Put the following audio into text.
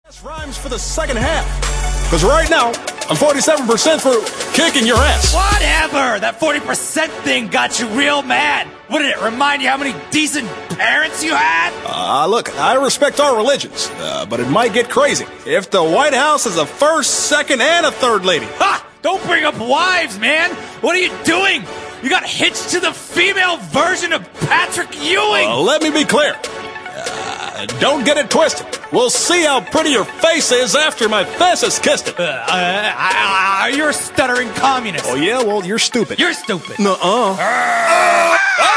Rhymes for the second half. Because right now, I'm 47% for kicking your ass. Whatever! That 40% thing got you real mad. What did it remind you how many decent parents you had? Look, I respect our religions, but it might get crazy if the White House is a first, second, and a third lady. Ha! Don't bring up wives, man! What are you doing? You got hitched to the female version of Patrick Ewing! Let me be clear. Don't get it twisted. We'll see how pretty your face is after my face has kissed it. You're a stuttering communist. Oh, yeah? Well, you're stupid. You're stupid. Nuh-uh.